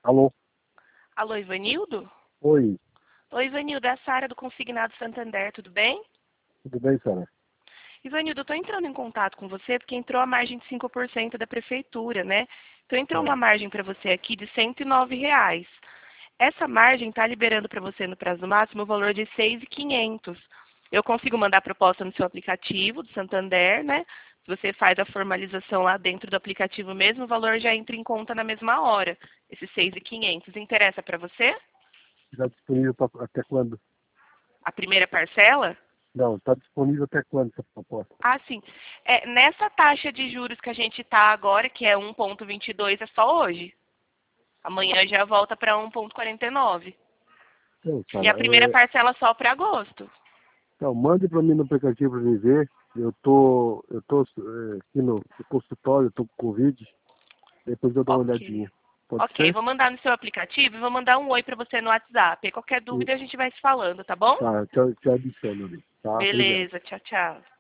Alô? Alô, Ivanildo? Oi, Oi, Ivanildo, é a Sara do Consignado Santander, tudo bem? tudo bem, Sara? Ivanildo, eu estou entrando em contato com você porque entrou a margem de 5% da prefeitura, né? Então entrou uma É. margem para você aqui de R$ 109. Essa margem está liberando para você no prazo máximo o valor de 6.500. Eu consigo mandar a proposta no seu aplicativo do Santander, né? Se você faz a formalização lá dentro do aplicativo mesmo, o valor já entra em conta na mesma hora. Esses 6.500. Interessa para você? Está disponível até quando? A primeira parcela? Não, está disponível até quando essa proposta? Ah, sim. Nessa taxa de juros que a gente está agora, que é 1,22, é só hoje. Amanhã já volta para 1,49. Então, E a Sara, primeira parcela só para agosto. então, mande para mim no aplicativo para mim ver. Eu tô aqui no consultório, estou com Covid. Depois eu dou uma Ok. olhadinha. Pode Ok, ser? vou mandar no seu aplicativo e vou mandar um oi para você no WhatsApp. E qualquer E, dúvida a gente vai se falando, tá bom? tá, te adiciono ali. Tá, obrigado. Beleza, tchau, tchau.